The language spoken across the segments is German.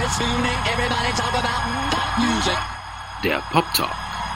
buffoonic. Everybody talk about pop music. Der Pop Talk.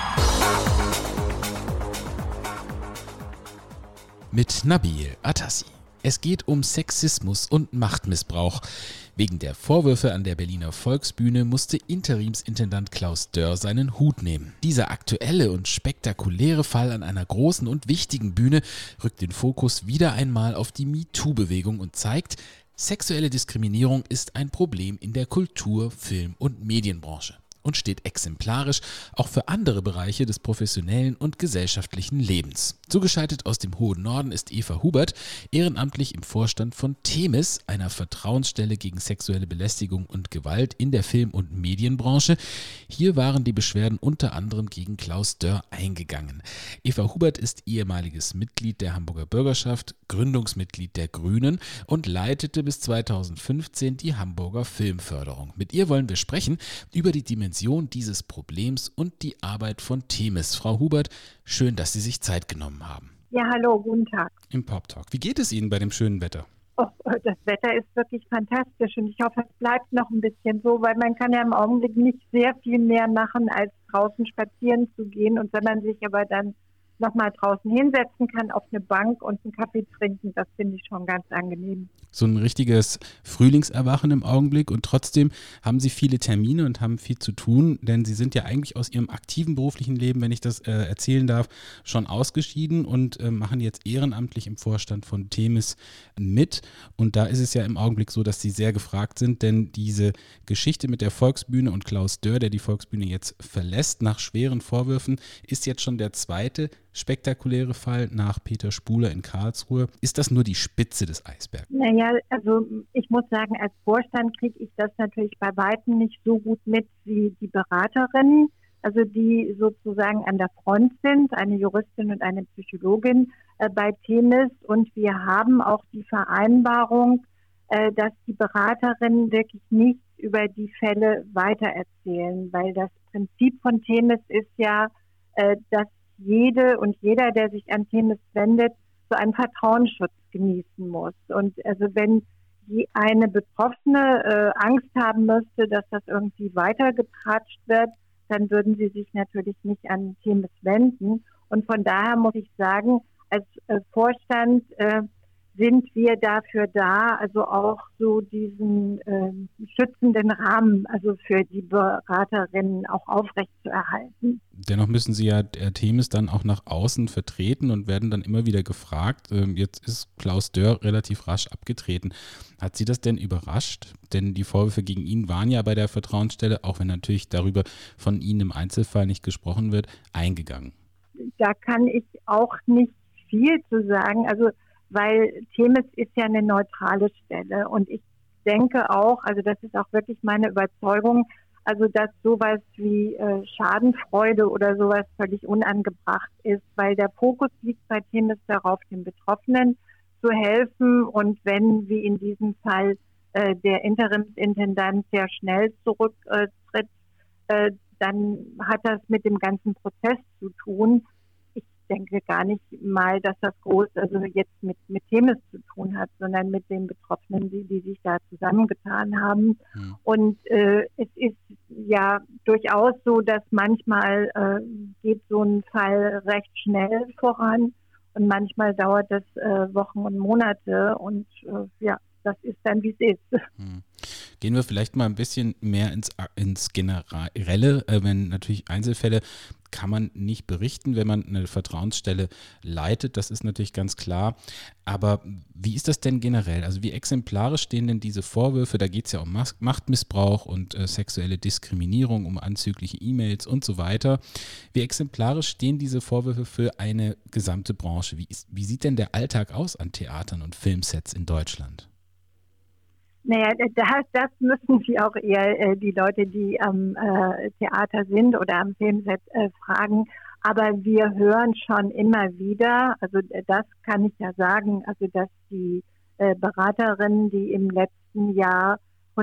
Mit Nabil Atassi. Es geht um Sexismus und Machtmissbrauch. Wegen der Vorwürfe an der Berliner Volksbühne musste Interimsintendant Klaus Dörr seinen Hut nehmen. Dieser aktuelle und spektakuläre Fall an einer großen und wichtigen Bühne rückt den Fokus wieder einmal auf die MeToo-Bewegung und zeigt, sexuelle Diskriminierung ist ein Problem in der Kultur-, Film- und Medienbranche und steht exemplarisch auch für andere Bereiche des professionellen und gesellschaftlichen Lebens. Zugeschaltet aus dem hohen Norden ist Eva Hubert, ehrenamtlich im Vorstand von Themis, einer Vertrauensstelle gegen sexuelle Belästigung und Gewalt in der Film- und Medienbranche. Hier waren die Beschwerden unter anderem gegen Klaus Dörr eingegangen. Eva Hubert ist ehemaliges Mitglied der Hamburger Bürgerschaft, Gründungsmitglied der Grünen und leitete bis 2015 die Hamburger Filmförderung. Mit ihr wollen wir sprechen über die Dimension dieses Problems und die Arbeit von Themis. Frau Hubert, schön, dass Sie sich Zeit genommen haben. Ja, hallo, guten Tag. Im Pop Talk. Wie geht es Ihnen bei dem schönen Wetter? Oh, das Wetter ist wirklich fantastisch und ich hoffe, es bleibt noch ein bisschen so, weil man kann ja im Augenblick nicht sehr viel mehr machen, als draußen spazieren zu gehen. Und wenn man sich aber dann nochmal draußen hinsetzen kann auf eine Bank und einen Kaffee trinken, das finde ich schon ganz angenehm. So ein richtiges Frühlingserwachen im Augenblick und trotzdem haben Sie viele Termine und haben viel zu tun, denn Sie sind ja eigentlich aus Ihrem aktiven beruflichen Leben, wenn ich das erzählen darf, schon ausgeschieden und machen jetzt ehrenamtlich im Vorstand von Themis mit. Und da ist es ja im Augenblick so, dass Sie sehr gefragt sind, denn diese Geschichte mit der Volksbühne und Klaus Dörr, der die Volksbühne jetzt verlässt nach schweren Vorwürfen, ist jetzt schon der zweite spektakuläre Fall nach Peter Spuler in Karlsruhe. Ist das nur die Spitze des Eisbergs? Naja, also ich muss sagen, als Vorstand kriege ich das natürlich bei weitem nicht so gut mit wie die Beraterinnen, also die sozusagen an der Front sind, eine Juristin und eine Psychologin bei Themis. Und wir haben auch die Vereinbarung, dass die Beraterinnen wirklich nichts über die Fälle weitererzählen, weil das Prinzip von Themis ist ja, dass jede und jeder, der sich an Themis wendet, so einen Vertrauensschutz genießen muss. Und also wenn eine Betroffene Angst haben müsste, dass das irgendwie weitergetratscht wird, dann würden sie sich natürlich nicht an Themis wenden. Und von daher muss ich sagen, als Vorstand sind wir dafür da, also auch so diesen schützenden Rahmen, also für die Beraterinnen auch aufrechtzuerhalten. Dennoch müssen Sie ja Themis dann auch nach außen vertreten und werden dann immer wieder gefragt. Jetzt ist Klaus Dörr relativ rasch abgetreten. Hat Sie das denn überrascht? Denn die Vorwürfe gegen ihn waren ja bei der Vertrauensstelle, auch wenn natürlich darüber von Ihnen im Einzelfall nicht gesprochen wird, eingegangen. Da kann ich auch nicht viel zu sagen, also weil Themis ist ja eine neutrale Stelle und ich denke auch, also das ist auch wirklich meine Überzeugung, also dass sowas wie Schadenfreude oder sowas völlig unangebracht ist, weil der Fokus liegt bei Themis darauf, den Betroffenen zu helfen und wenn, wie in diesem Fall, der Interimsintendant sehr schnell zurücktritt, dann hat das mit dem ganzen Prozess zu tun. Ich denke gar nicht mal, dass das also jetzt mit Themis zu tun hat, sondern mit den Betroffenen, die sich da zusammengetan haben. Mhm. Und es ist ja durchaus so, dass manchmal geht so ein Fall recht schnell voran und manchmal dauert das Wochen und Monate und das ist dann, wie es ist. Mhm. Gehen wir vielleicht mal ein bisschen mehr ins Generelle, wenn natürlich Einzelfälle kann man nicht berichten, wenn man eine Vertrauensstelle leitet, das ist natürlich ganz klar. Aber wie ist das denn generell? Also wie exemplarisch stehen denn diese Vorwürfe? Da geht es ja um Machtmissbrauch und sexuelle Diskriminierung, um anzügliche E-Mails und so weiter. Wie exemplarisch stehen diese Vorwürfe für eine gesamte Branche? Wie sieht denn der Alltag aus an Theatern und Filmsets in Deutschland? Naja, das müssen Sie auch eher die Leute, die am Theater sind oder am Filmset fragen. Aber wir hören schon immer wieder, also das kann ich ja sagen, also dass die Beraterinnen, die im letzten Jahr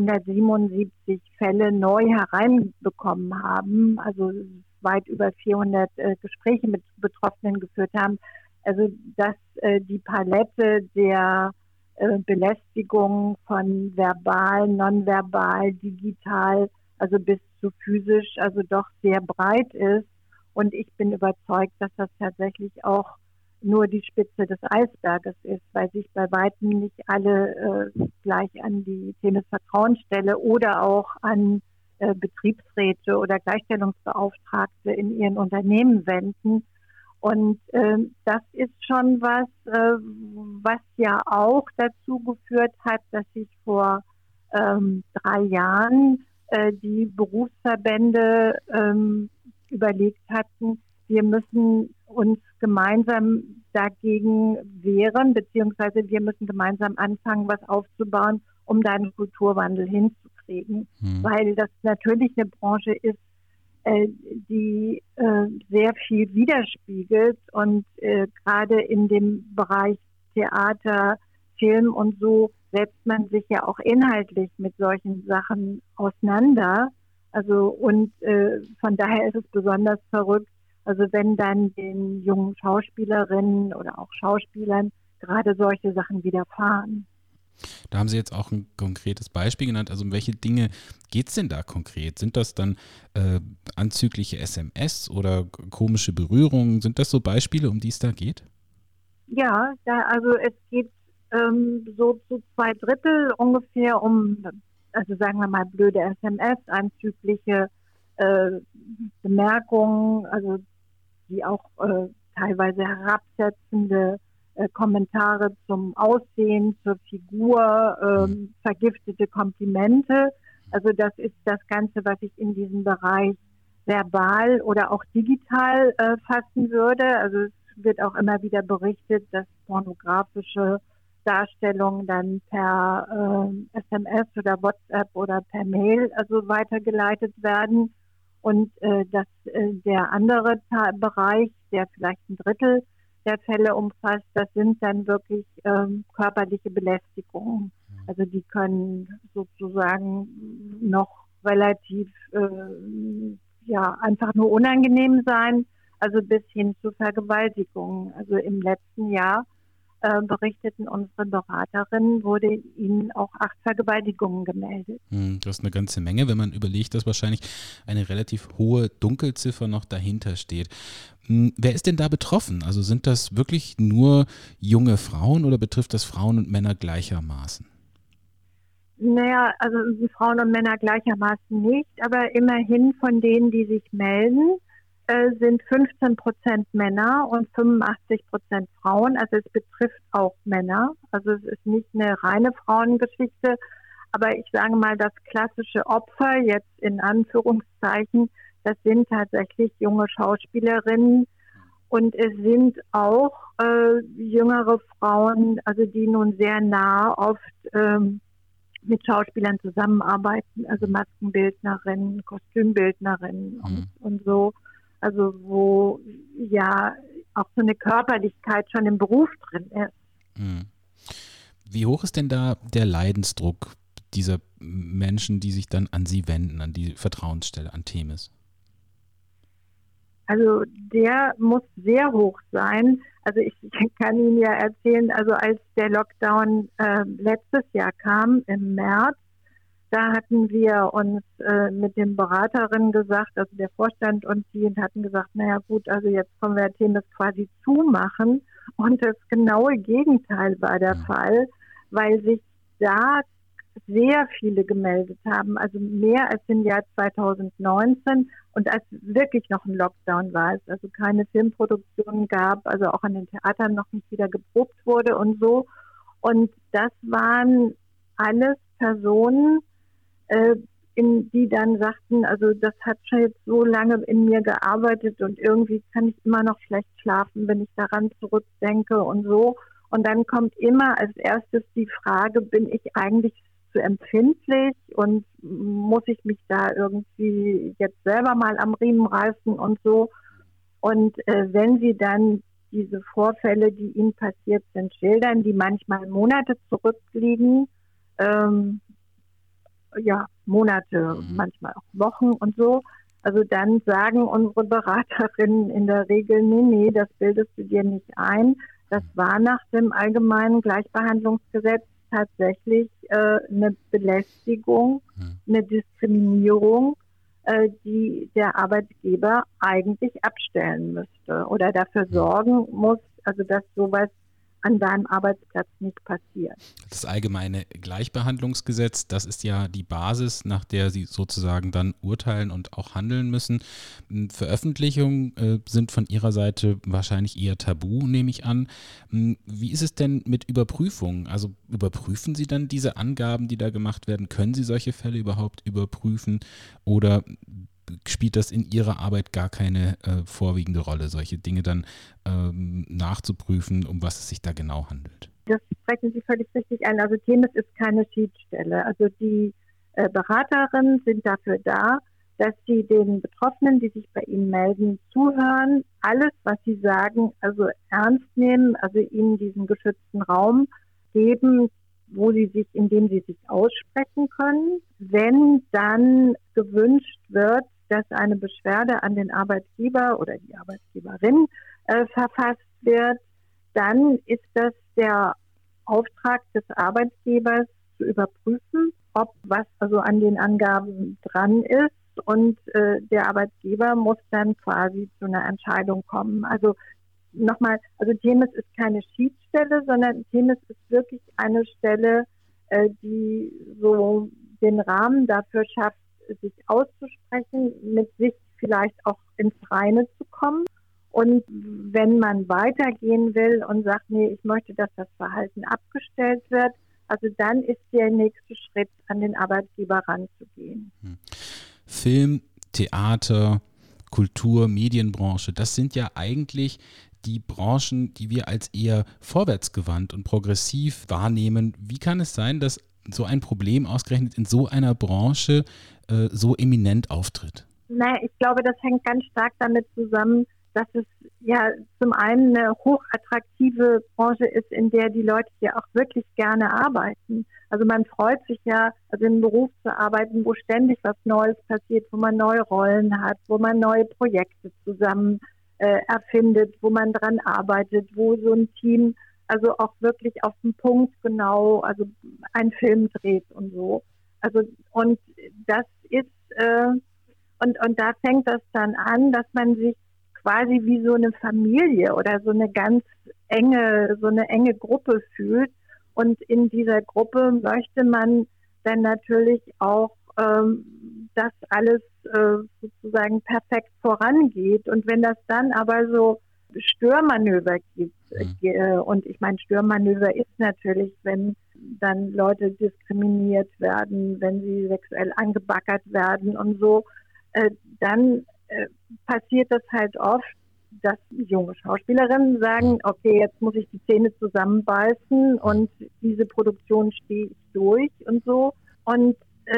177 Fälle neu hereinbekommen haben, also weit über 400 Gespräche mit Betroffenen geführt haben, also dass die Palette der Belästigung von verbal, nonverbal, digital, also bis zu physisch, also doch sehr breit ist. Und ich bin überzeugt, dass das tatsächlich auch nur die Spitze des Eisberges ist, weil sich bei weitem nicht alle gleich an die Themis-Vertrauensstelle oder auch an Betriebsräte oder Gleichstellungsbeauftragte in ihren Unternehmen wenden. Und das ist schon was, was ja auch dazu geführt hat, dass sich vor 3 Jahren die Berufsverbände überlegt hatten, wir müssen uns gemeinsam dagegen wehren, beziehungsweise wir müssen gemeinsam anfangen, was aufzubauen, um da einen Kulturwandel hinzukriegen. Weil das natürlich eine Branche ist, die sehr viel widerspiegelt und gerade in dem Bereich Theater, Film und so setzt man sich ja auch inhaltlich mit solchen Sachen auseinander. Also und von daher ist es besonders verrückt, also wenn dann den jungen Schauspielerinnen oder auch Schauspielern gerade solche Sachen widerfahren. Da haben Sie jetzt auch ein konkretes Beispiel genannt. Also um welche Dinge geht es denn da konkret? Sind das dann anzügliche SMS oder komische Berührungen? Sind das so Beispiele, um die es da geht? Ja, also es geht so zu 2/3 ungefähr um, also sagen wir mal blöde SMS, anzügliche Bemerkungen, also die auch teilweise herabsetzende Kommentare zum Aussehen, zur Figur, vergiftete Komplimente. Also das ist das Ganze, was ich in diesem Bereich verbal oder auch digital fassen würde. Also es wird auch immer wieder berichtet, dass pornografische Darstellungen dann per SMS oder WhatsApp oder per Mail also weitergeleitet werden. Und dass der andere Bereich, der vielleicht 1/3 der Fälle umfasst, das sind dann wirklich körperliche Belästigungen. Also die können sozusagen noch relativ einfach nur unangenehm sein, also bis hin zu Vergewaltigungen. Also im letzten Jahr berichteten unsere Beraterinnen, wurde ihnen auch 8 Vergewaltigungen gemeldet. Das ist eine ganze Menge, wenn man überlegt, dass wahrscheinlich eine relativ hohe Dunkelziffer noch dahinter steht. Wer ist denn da betroffen? Also sind das wirklich nur junge Frauen oder betrifft das Frauen und Männer gleichermaßen? Naja, also Frauen und Männer gleichermaßen nicht, aber immerhin von denen, die sich melden, sind 15% Männer und 85% Frauen. Also es betrifft auch Männer. Also es ist nicht eine reine Frauengeschichte. Aber ich sage mal, das klassische Opfer, jetzt in Anführungszeichen, das sind tatsächlich junge Schauspielerinnen. Und es sind auch jüngere Frauen, also die nun sehr nah oft mit Schauspielern zusammenarbeiten. Also Maskenbildnerinnen, Kostümbildnerinnen und so. Also wo ja auch so eine Körperlichkeit schon im Beruf drin ist. Wie hoch ist denn da der Leidensdruck dieser Menschen, die sich dann an Sie wenden, an die Vertrauensstelle, an Themis? Also der muss sehr hoch sein. Also ich kann Ihnen ja erzählen, also als der Lockdown letztes Jahr kam, im März, da hatten wir uns mit den Beraterinnen gesagt, also der Vorstand und die hatten gesagt, naja gut, also jetzt können wir Themis quasi zumachen. Und das genaue Gegenteil war der Fall, weil sich da sehr viele gemeldet haben, also mehr als im Jahr 2019 und als wirklich noch ein Lockdown war, es also keine Filmproduktionen gab, also auch an den Theatern noch nicht wieder geprobt wurde und so. Und das waren alles Personen, die dann sagten, also das hat schon jetzt so lange in mir gearbeitet und irgendwie kann ich immer noch schlecht schlafen, wenn ich daran zurückdenke und so. Und dann kommt immer als erstes die Frage, bin ich eigentlich zu empfindlich und muss ich mich da irgendwie jetzt selber mal am Riemen reißen und so. Und wenn sie dann diese Vorfälle, die ihnen passiert sind, schildern, die manchmal Monate zurückliegen, Monate, manchmal auch Wochen und so. Also dann sagen unsere Beraterinnen in der Regel, nee, das bildest du dir nicht ein. Das war nach dem allgemeinen Gleichbehandlungsgesetz tatsächlich eine Belästigung, eine Diskriminierung, die der Arbeitgeber eigentlich abstellen müsste oder dafür sorgen muss, also dass sowas an deinem Arbeitsplatz nicht passiert. Das allgemeine Gleichbehandlungsgesetz, das ist ja die Basis, nach der Sie sozusagen dann urteilen und auch handeln müssen. Veröffentlichungen sind von Ihrer Seite wahrscheinlich eher tabu, nehme ich an. Wie ist es denn mit Überprüfungen? Also überprüfen Sie dann diese Angaben, die da gemacht werden? Können Sie solche Fälle überhaupt überprüfen? Oder spielt das in Ihrer Arbeit gar keine vorwiegende Rolle, solche Dinge dann nachzuprüfen, um was es sich da genau handelt? Das sprechen Sie völlig richtig an. Also Themis ist keine Schiedsstelle. Also die Beraterinnen sind dafür da, dass sie den Betroffenen, die sich bei ihnen melden, zuhören, alles, was sie sagen, also ernst nehmen, also ihnen diesen geschützten Raum geben, in dem sie sich aussprechen können. Wenn dann gewünscht wird, dass eine Beschwerde an den Arbeitgeber oder die Arbeitgeberin verfasst wird, dann ist das der Auftrag des Arbeitgebers zu überprüfen, ob was also an den Angaben dran ist, und der Arbeitgeber muss dann quasi zu einer Entscheidung kommen. Also nochmal, also Themis ist keine Schiedsstelle, sondern Themis ist wirklich eine Stelle, die so den Rahmen dafür schafft, sich auszusprechen, mit sich vielleicht auch ins Reine zu kommen. Und wenn man weitergehen will und sagt, nee, ich möchte, dass das Verhalten abgestellt wird, also dann ist der nächste Schritt, an den Arbeitgeber ranzugehen. Film, Theater, Kultur, Medienbranche, das sind ja eigentlich die Branchen, die wir als eher vorwärtsgewandt und progressiv wahrnehmen. Wie kann es sein, dass so ein Problem ausgerechnet in so einer Branche so eminent auftritt? Naja, ich glaube, das hängt ganz stark damit zusammen, dass es ja zum einen eine hochattraktive Branche ist, in der die Leute ja auch wirklich gerne arbeiten. Also man freut sich ja, also im Beruf zu arbeiten, wo ständig was Neues passiert, wo man neue Rollen hat, wo man neue Projekte zusammen erfindet, wo man dran arbeitet, wo so ein Team also auch wirklich auf den Punkt genau, also einen Film dreht und so. Also und das ist und da fängt das dann an, dass man sich quasi wie so eine Familie oder so eine enge Gruppe fühlt. Und in dieser Gruppe möchte man dann natürlich auch, dass alles sozusagen perfekt vorangeht. Und wenn das dann aber so Störmanöver gibt, und ich meine, Störmanöver ist natürlich, wenn dann Leute diskriminiert werden, wenn sie sexuell angebaggert werden und so, dann passiert das halt oft, dass junge Schauspielerinnen sagen, okay, jetzt muss ich die Zähne zusammenbeißen und diese Produktion stehe ich durch und so. Und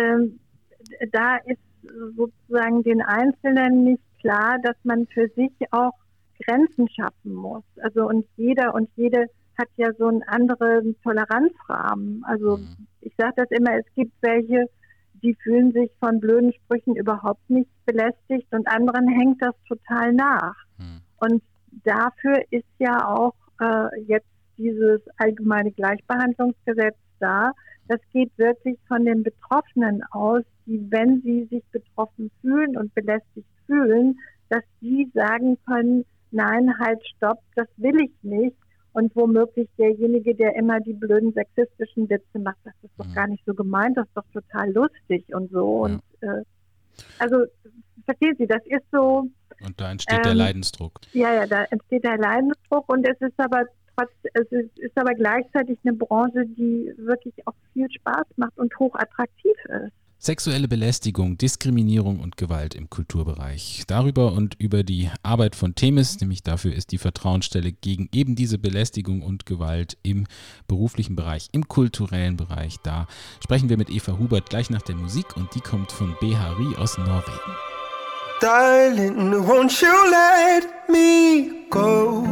da ist sozusagen den Einzelnen nicht klar, dass man für sich auch Grenzen schaffen muss. Also und jeder und jede hat ja so einen anderen Toleranzrahmen. Also ich sage das immer, es gibt welche, die fühlen sich von blöden Sprüchen überhaupt nicht belästigt und anderen hängt das total nach. Und dafür ist ja auch jetzt dieses allgemeine Gleichbehandlungsgesetz da. Das geht wirklich von den Betroffenen aus, die, wenn sie sich betroffen fühlen und belästigt fühlen, dass die sagen können, nein, halt, stopp, das will ich nicht. Und womöglich derjenige, der immer die blöden sexistischen Witze macht, das ist doch gar nicht so gemeint, das ist doch total lustig und so. Ja. Und also, verstehen Sie, das ist so. Und da entsteht der Leidensdruck. Ja, da entsteht der Leidensdruck und es ist aber gleichzeitig eine Branche, die wirklich auch viel Spaß macht und hochattraktiv ist. Sexuelle Belästigung, Diskriminierung und Gewalt im Kulturbereich. Darüber und über die Arbeit von Themis, nämlich dafür ist die Vertrauensstelle gegen eben diese Belästigung und Gewalt im beruflichen Bereich, im kulturellen Bereich. Da sprechen wir mit Eva Hubert gleich nach der Musik und die kommt von Behari aus Norwegen. Darling, won't you let me go?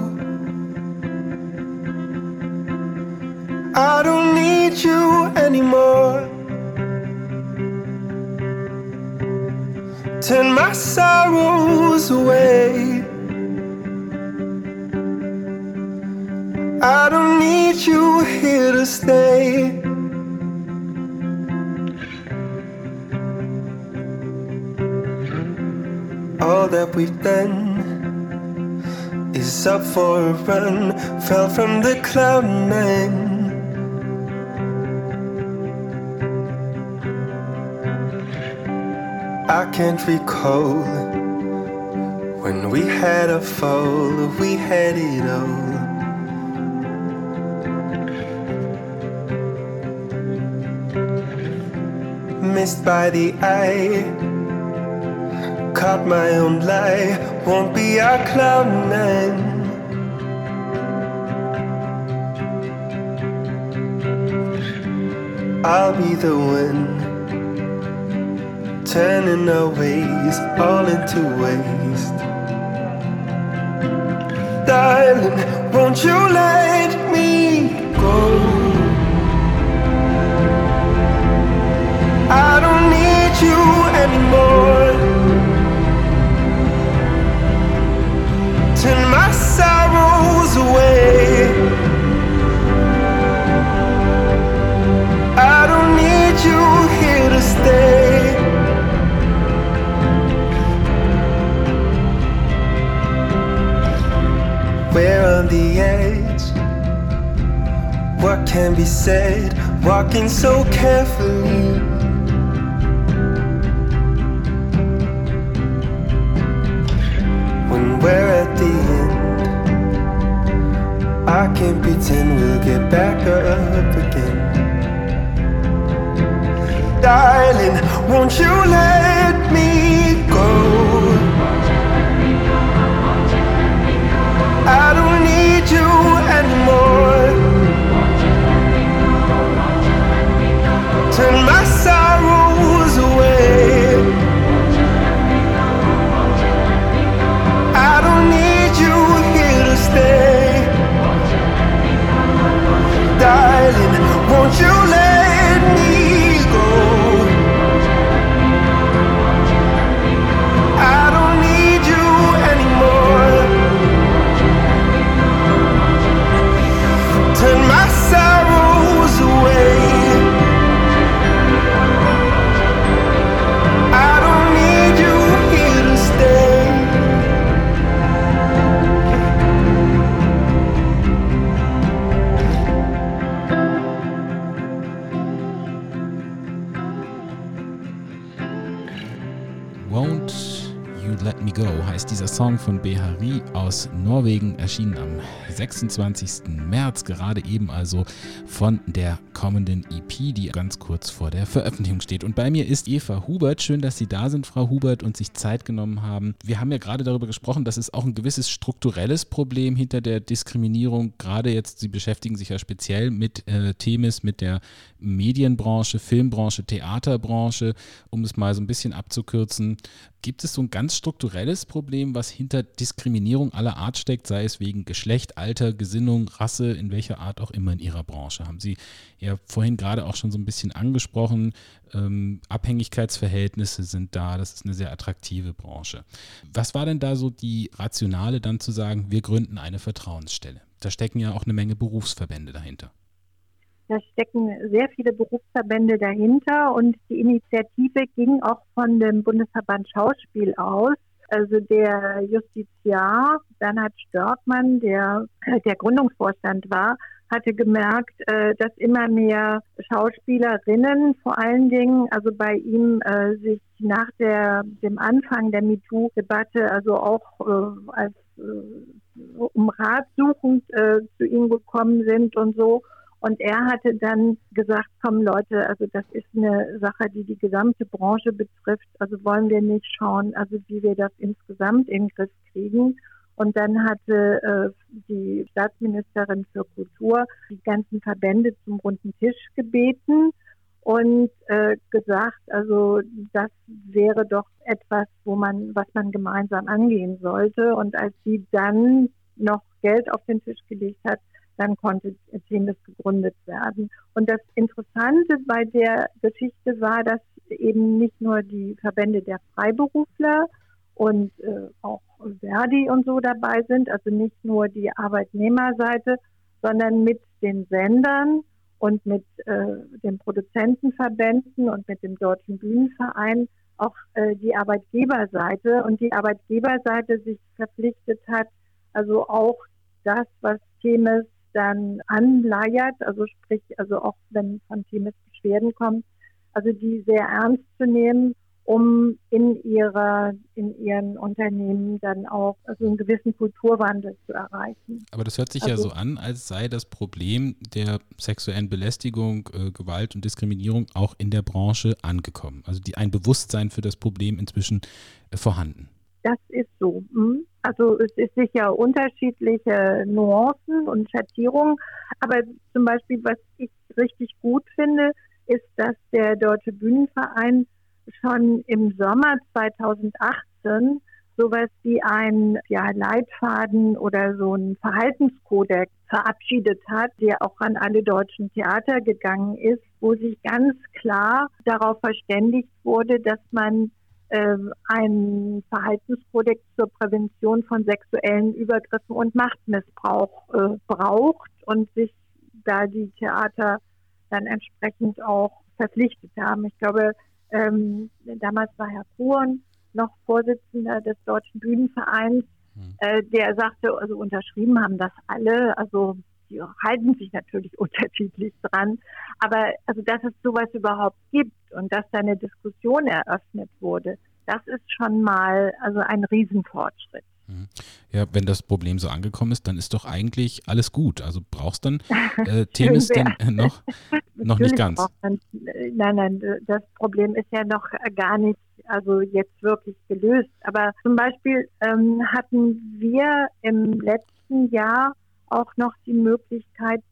I don't need you anymore. Turn my sorrows away. I don't need you here to stay. All that we've done is up for a run. Fell from the cloud nine. I can't recall when we had a fall, we had it all. Missed by the eye, caught my own lie, won't be our cloud nine. I'll be the one turning our ways all into waste. Darling, won't you let me go? I don't need you anymore. Turn my sorrows away. I don't need you here to stay. We're on the edge. What can be said? Walking so carefully. When we're at the end, I can't pretend we'll get back up again. Darling, won't you let me go? I don't need you anymore. Turn my sorrows away. I don't need you here to stay. Darling, won't you let me go? I don't need you anymore. Turn my sorrows away. I don't need you here to stay. Won't You Let Me Go heißt dieser Song von Behari aus Norwegen, erschienen am 26. März, gerade eben also von der kommenden EP, die ganz kurz vor der Veröffentlichung steht. Und bei mir ist Eva Hubert. Schön, dass Sie da sind, Frau Hubert, und sich Zeit genommen haben. Wir haben ja gerade darüber gesprochen, dass es auch ein gewisses strukturelles Problem hinter der Diskriminierung, gerade jetzt, Sie beschäftigen sich ja speziell mit Themis, mit der Medienbranche, Filmbranche, Theaterbranche, um es mal so ein bisschen abzukürzen. Gibt es so ein ganz strukturelles Problem, was hinter Diskriminierung aller Art steckt, sei es wegen Geschlecht, Alter, Gesinnung, Rasse, in welcher Art auch immer in Ihrer Branche? Haben Sie ja vorhin gerade auch schon so ein bisschen angesprochen. Abhängigkeitsverhältnisse sind da, das ist eine sehr attraktive Branche. Was war denn da so die Rationale, dann zu sagen, wir gründen eine Vertrauensstelle? Da stecken ja auch eine Menge Berufsverbände dahinter. Da stecken sehr viele Berufsverbände dahinter und die Initiative ging auch von dem Bundesverband Schauspiel aus. Also der Justiziar Bernhard Störkmann, der Gründungsvorstand war, hatte gemerkt, dass immer mehr Schauspielerinnen vor allen Dingen, also bei ihm sich nach dem Anfang der MeToo-Debatte, also auch um Rat suchend zu ihm gekommen sind und so. Und er hatte dann gesagt, komm Leute, also das ist eine Sache, die die gesamte Branche betrifft. Also wollen wir nicht schauen, also wie wir das insgesamt in den Griff kriegen. Und dann hatte die Staatsministerin für Kultur die ganzen Verbände zum runden Tisch gebeten und gesagt, also das wäre doch etwas, was man gemeinsam angehen sollte. Und als sie dann noch Geld auf den Tisch gelegt hat, dann konnte Themis gegründet werden. Und das Interessante bei der Geschichte war, dass eben nicht nur die Verbände der Freiberufler und auch Verdi und so dabei sind, also nicht nur die Arbeitnehmerseite, sondern mit den Sendern und mit den Produzentenverbänden und mit dem Deutschen Bühnenverein auch die Arbeitgeberseite und die Arbeitgeberseite sich verpflichtet hat, also auch das, was Themis dann anleiert, also sprich, also auch wenn von Themis Beschwerden kommen, also die sehr ernst zu nehmen, um in ihren Unternehmen dann auch also einen gewissen Kulturwandel zu erreichen. Aber das hört sich ja so an, als sei das Problem der sexuellen Belästigung, Gewalt und Diskriminierung auch in der Branche angekommen. Also ein Bewusstsein für das Problem inzwischen vorhanden. Das ist so. Also es ist sicher unterschiedliche Nuancen und Schattierungen, aber zum Beispiel, was ich richtig gut finde, ist, dass der Deutsche Bühnenverein schon im Sommer 2018 sowas wie ein Leitfaden oder so einen Verhaltenskodex verabschiedet hat, der auch an alle deutschen Theater gegangen ist, wo sich ganz klar darauf verständigt wurde, dass man einen Verhaltenskodex zur Prävention von sexuellen Übergriffen und Machtmissbrauch braucht und sich da die Theater dann entsprechend auch verpflichtet haben. Ich glaube, damals war Herr Kuhn noch Vorsitzender des Deutschen Bühnenvereins, der sagte, also unterschrieben haben das alle, also die halten sich natürlich unterschiedlich dran, aber also dass es sowas überhaupt gibt und dass da eine Diskussion eröffnet wurde, das ist schon mal also ein Riesenfortschritt. Ja, wenn das Problem so angekommen ist, dann ist doch eigentlich alles gut. Also brauchst dann Themis denn noch nicht ganz? Nein, das Problem ist ja noch gar nicht, also jetzt wirklich gelöst. Aber zum Beispiel hatten wir im letzten Jahr auch noch die Möglichkeit,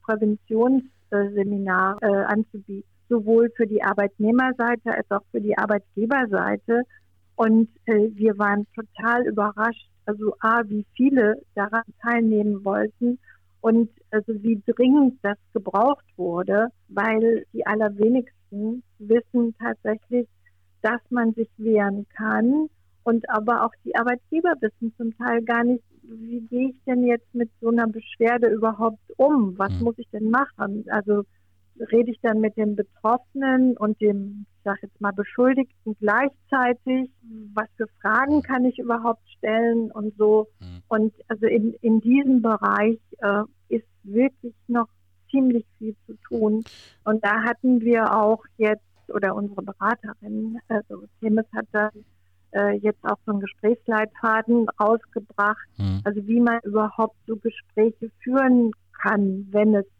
Präventionsseminar anzubieten, sowohl für die Arbeitnehmerseite als auch für die Arbeitgeberseite. Und wir waren total überrascht, also wie viele daran teilnehmen wollten und also wie dringend das gebraucht wurde, weil die allerwenigsten wissen tatsächlich, dass man sich wehren kann und aber auch die Arbeitgeber wissen zum Teil gar nicht, wie gehe ich denn jetzt mit so einer Beschwerde überhaupt um? Was muss ich denn machen? Also rede ich dann mit dem Betroffenen und dem, ich sage jetzt mal, Beschuldigten gleichzeitig? Was für Fragen kann ich überhaupt stellen und so? Und also in diesem Bereich ist wirklich noch ziemlich viel zu tun. Und da hatten wir auch jetzt, oder unsere Beraterin, also Themis hat da jetzt auch so einen Gesprächsleitfaden rausgebracht, also wie man überhaupt so Gespräche führen kann, wenn es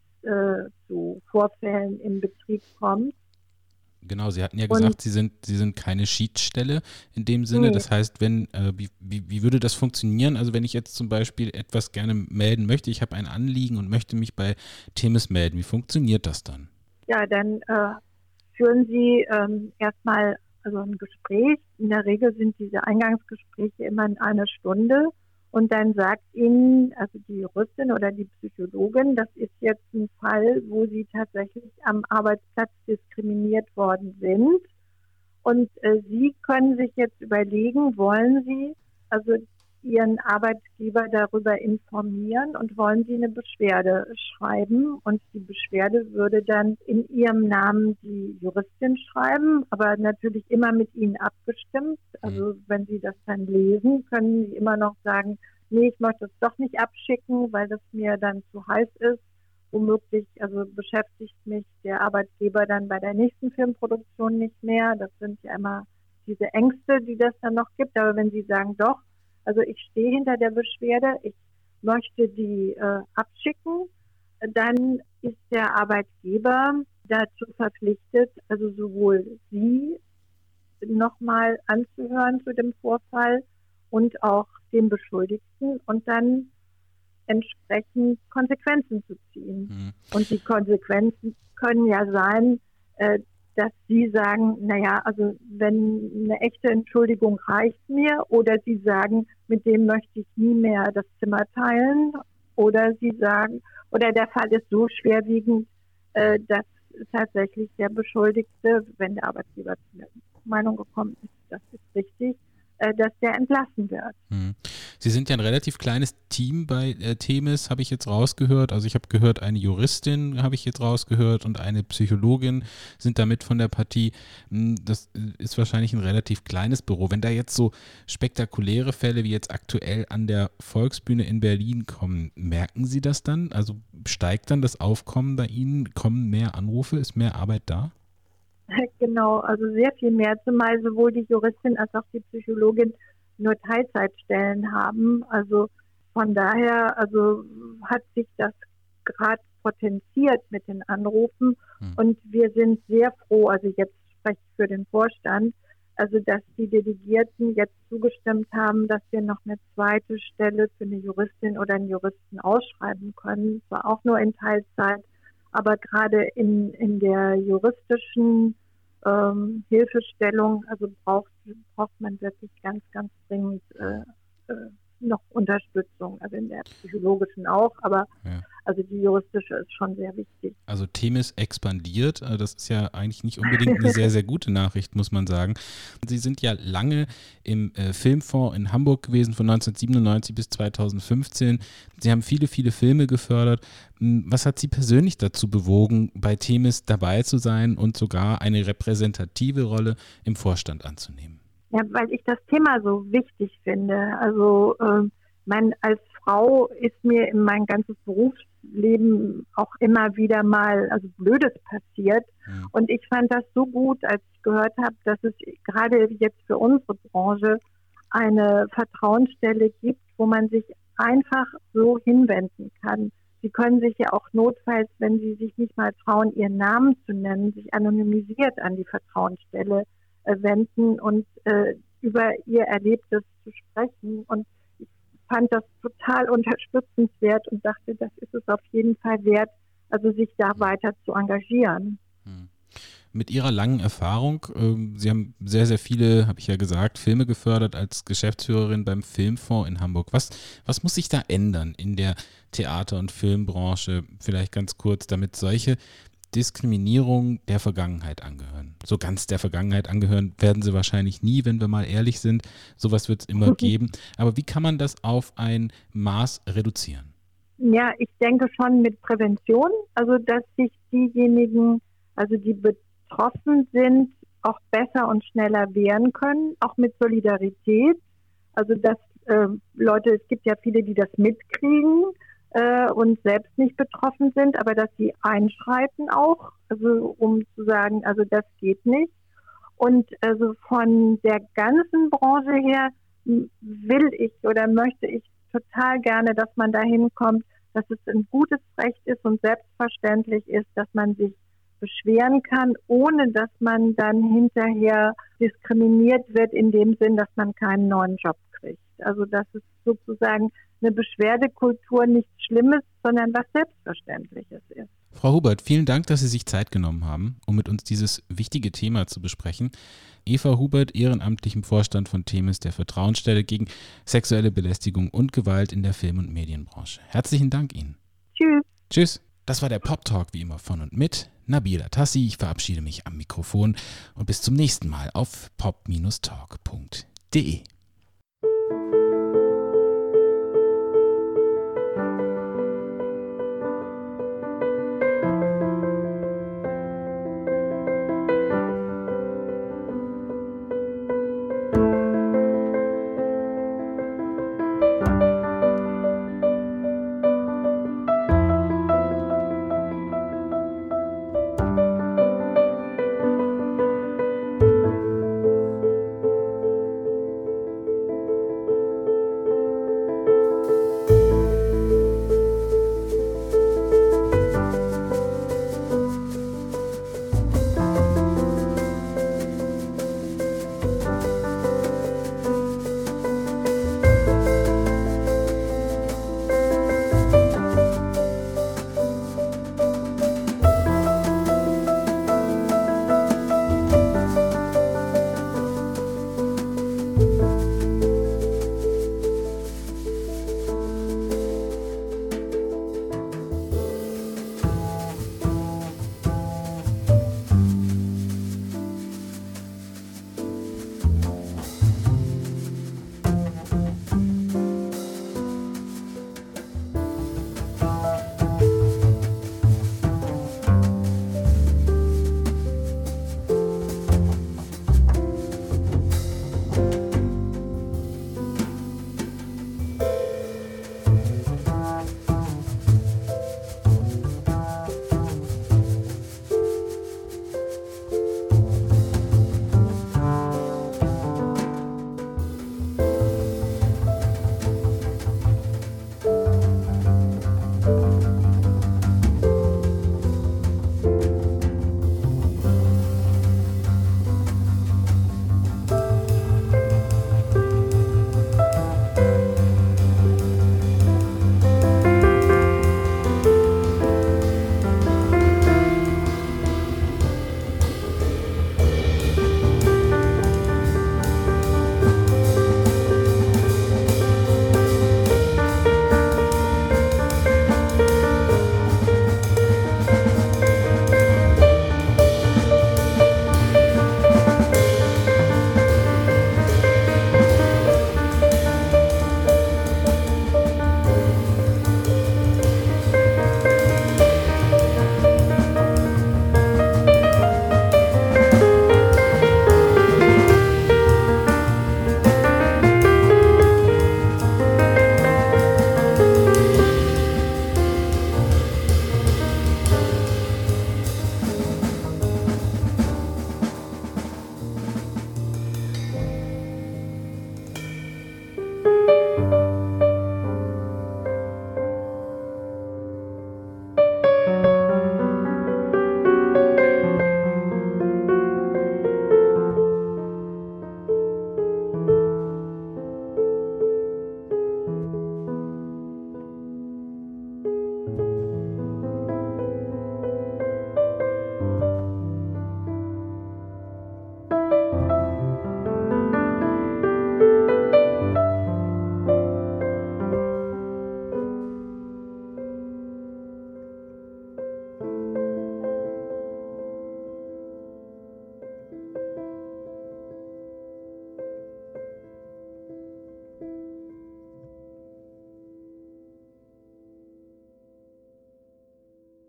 zu Vorfällen im Betrieb kommt. Genau, Sie hatten ja gesagt, Sie sind keine Schiedsstelle in dem Sinne. Nee. Das heißt, wie würde das funktionieren? Also wenn ich jetzt zum Beispiel etwas gerne melden möchte, ich habe ein Anliegen und möchte mich bei Themis melden, wie funktioniert das dann? Ja, dann führen Sie erstmal also ein Gespräch. In der Regel sind diese Eingangsgespräche immer in einer Stunde. Und dann sagt Ihnen, also die Juristin oder die Psychologin, das ist jetzt ein Fall, wo Sie tatsächlich am Arbeitsplatz diskriminiert worden sind. Und Sie können sich jetzt überlegen, wollen Sie also Ihren Arbeitgeber darüber informieren und wollen Sie eine Beschwerde schreiben? Und die Beschwerde würde dann in Ihrem Namen die Juristin schreiben, aber natürlich immer mit Ihnen abgestimmt. Also wenn Sie das dann lesen, können Sie immer noch sagen, nee, ich möchte es doch nicht abschicken, weil das mir dann zu heiß ist. Womöglich, also beschäftigt mich der Arbeitgeber dann bei der nächsten Filmproduktion nicht mehr. Das sind ja immer diese Ängste, die das dann noch gibt. Aber wenn Sie sagen, doch, also ich stehe hinter der Beschwerde, ich möchte die abschicken, dann ist der Arbeitgeber dazu verpflichtet, also sowohl Sie nochmal anzuhören zu dem Vorfall und auch den Beschuldigten und dann entsprechend Konsequenzen zu ziehen. Und die Konsequenzen können ja sein, dass Sie sagen, naja, also wenn eine echte Entschuldigung reicht mir, oder Sie sagen, mit dem möchte ich nie mehr das Zimmer teilen, oder Sie sagen, oder der Fall ist so schwerwiegend, dass tatsächlich der Beschuldigte, wenn der Arbeitgeber zu der Meinung gekommen ist, das ist richtig, dass der entlassen wird. Sie sind ja ein relativ kleines Team bei Themis, habe ich jetzt rausgehört. Also ich habe gehört, eine Juristin habe ich jetzt rausgehört und eine Psychologin sind damit von der Partie. Das ist wahrscheinlich ein relativ kleines Büro. Wenn da jetzt so spektakuläre Fälle wie jetzt aktuell an der Volksbühne in Berlin kommen, merken Sie das dann? Also steigt dann das Aufkommen bei Ihnen? Kommen mehr Anrufe? Ist mehr Arbeit da? Genau, also sehr viel mehr, zumal sowohl die Juristin als auch die Psychologin nur Teilzeitstellen haben. Also von daher, also hat sich das gerade potenziert mit den Anrufen und wir sind sehr froh, also jetzt spreche ich für den Vorstand, also dass die Delegierten jetzt zugestimmt haben, dass wir noch eine zweite Stelle für eine Juristin oder einen Juristen ausschreiben können, zwar auch nur in Teilzeit, aber gerade in der juristischen Hilfestellung, also braucht man wirklich ganz, ganz dringend noch Unterstützung, also in der psychologischen auch, aber also die juristische ist schon sehr wichtig. Also Themis expandiert, das ist ja eigentlich nicht unbedingt eine sehr, sehr gute Nachricht, muss man sagen. Sie sind ja lange im Filmfonds in Hamburg gewesen, von 1997 bis 2015. Sie haben viele, viele Filme gefördert. Was hat Sie persönlich dazu bewogen, bei Themis dabei zu sein und sogar eine repräsentative Rolle im Vorstand anzunehmen? Ja, weil ich das Thema so wichtig finde. Also als Frau ist mir in mein ganzes Berufsleben auch immer wieder mal Blödes passiert. Ja. Und ich fand das so gut, als ich gehört habe, dass es gerade jetzt für unsere Branche eine Vertrauensstelle gibt, wo man sich einfach so hinwenden kann. Sie können sich ja auch notfalls, wenn Sie sich nicht mal trauen, Ihren Namen zu nennen, sich anonymisiert an die Vertrauensstelle wenden und über Ihr Erlebtes zu sprechen. Und ich fand das total unterstützenswert und dachte, das ist es auf jeden Fall wert, also sich da weiter zu engagieren. Mit Ihrer langen Erfahrung, Sie haben sehr, sehr viele, habe ich ja gesagt, Filme gefördert als Geschäftsführerin beim Filmfonds in Hamburg. Was muss sich da ändern in der Theater- und Filmbranche, vielleicht ganz kurz, damit solche Diskriminierung der Vergangenheit angehören? So ganz der Vergangenheit angehören werden sie wahrscheinlich nie, wenn wir mal ehrlich sind. Sowas wird es immer geben. Aber wie kann man das auf ein Maß reduzieren? Ja, ich denke schon mit Prävention, also dass sich diejenigen, also die betroffen sind, auch besser und schneller wehren können, auch mit Solidarität. Also dass Leute, es gibt ja viele, die das mitkriegen und selbst nicht betroffen sind, aber dass sie einschreiten auch, also um zu sagen, also das geht nicht. Und also von der ganzen Branche her will ich oder möchte ich total gerne, dass man dahin kommt, dass es ein gutes Recht ist und selbstverständlich ist, dass man sich beschweren kann, ohne dass man dann hinterher diskriminiert wird in dem Sinn, dass man keinen neuen Job kriegt. Also dass es sozusagen eine Beschwerdekultur nichts Schlimmes, sondern was Selbstverständliches ist. Frau Hubert, vielen Dank, dass Sie sich Zeit genommen haben, um mit uns dieses wichtige Thema zu besprechen. Eva Hubert, ehrenamtlich im Vorstand von Themis, der Vertrauensstelle gegen sexuelle Belästigung und Gewalt in der Film- und Medienbranche. Herzlichen Dank Ihnen. Tschüss. Tschüss. Das war der Pop-Talk wie immer von und mit Nabil Atassi. Ich verabschiede mich am Mikrofon und bis zum nächsten Mal auf pop-talk.de.